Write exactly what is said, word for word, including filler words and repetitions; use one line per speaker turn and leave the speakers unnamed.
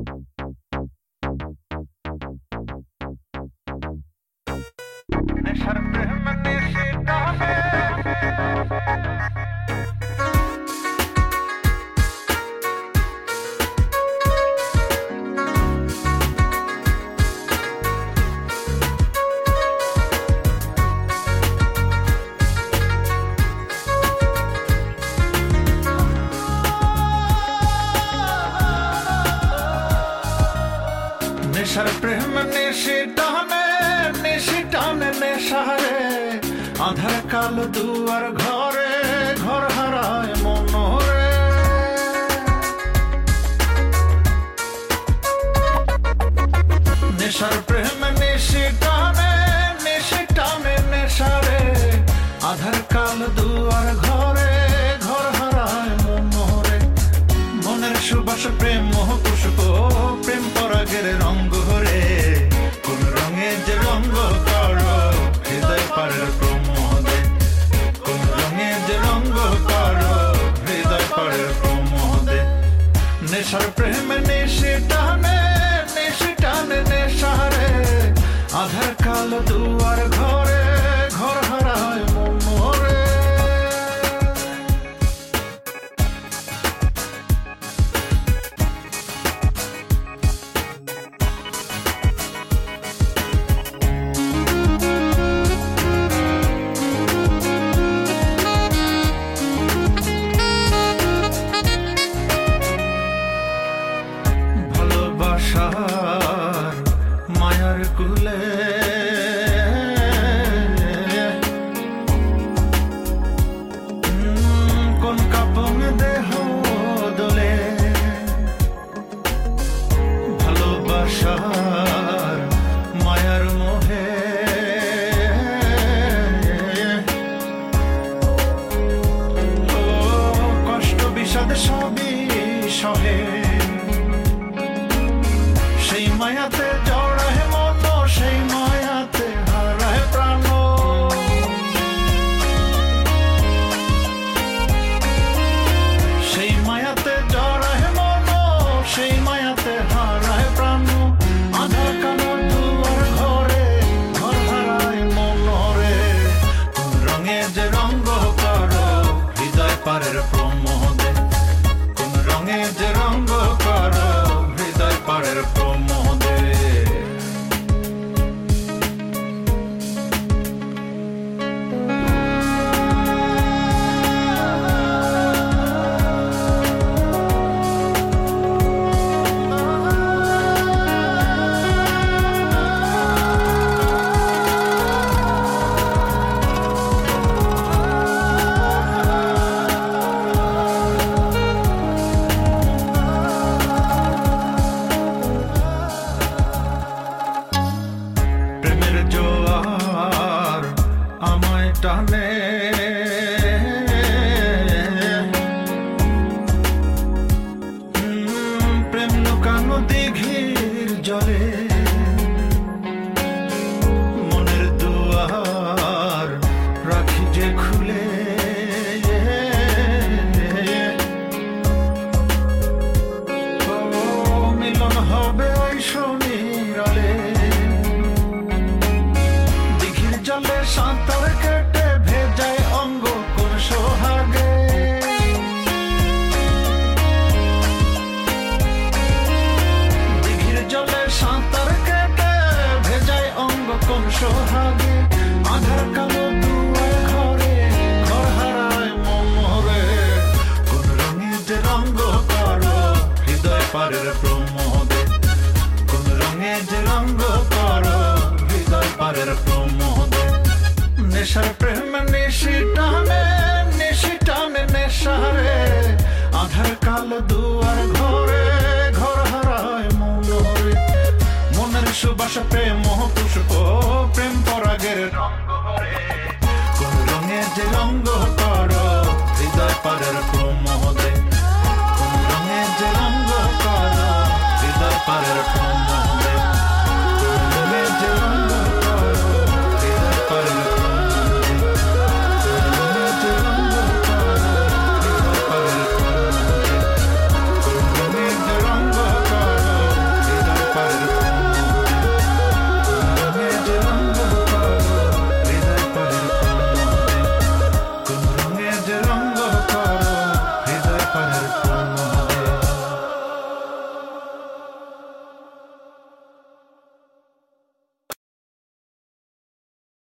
নেশার প্রেম নেশে টানে নেশার প্রেম নেশে টানে নেশে টানে নেশারে আধার কালো দুয়ার ঘরে ঘর হারায় মনোরে নেশার প্রেম নেশে টানে নেশে টানে নেশারে আধার কালো দুয়ার ঘরে ঘর হারায় মনোরে মনের সুবাস প্রেম মোহ পুষ্প প্রেম পরাগের রঙ্গ রে কোন রঙে যে রঙ্গ করো হৃদয় পারের প্রমোদে কোন রঙে যে রঙ্গ করো হৃদয় পারের প্রমোদে নেশার প্রেম নেশে টানে নেশে টানে নেশারে আধার কালো দুয়ার ঘরে ঘর হারায় মনোরে ভালোবাসার মায়ার কুলে কোন কাপন দেহ দোলে ভালোবাসার মায়ার মোহে ও কষ্ট বিষাদ সবই সহে সেই মায়াতে জড়ায় মন সেই মায়াতে হারায় প্রাণ সেই মায়াতে জড়ায় মন সেই মায়াতে হারায় প্রাণ আধার কালো দুয়ার ঘরে ঘর হারায় মনোরে কোন রঙে যে রঙ্গ করো হৃদয় পারের প্রমোদে কোন রঙে যে রঙ্গ করো হৃদয় পারের প্রমোদে প্রেমের জোয়ার আমায় টানে প্রেম লুকানো দিঘির জলে মনের দুয়ার রাখি যে খুলে ও মিলন হবে ওই শনিরালে জলে সাঁতার কেটে ভেজায় অঙ্গ কোন সোহাগে দিঘির জলে সাঁতার কেটে ভেজায় অঙ্গ কোন সোহাগে আধার কালো দুয়ার ঘরে ঘর হারায় মনোরে কোন রঙে যে রঙ্গ করো হৃদয় পারের প্রমোদে কোন রঙে যে রঙ্গ করো হৃদয় পারের প্রমোদে নেশার প্রেম নেশে টানে নেশে টানে নেশারে আধার কালো দুয়ার ঘরে ঘর হারায় মনোরে মনের সুবাস প্রেম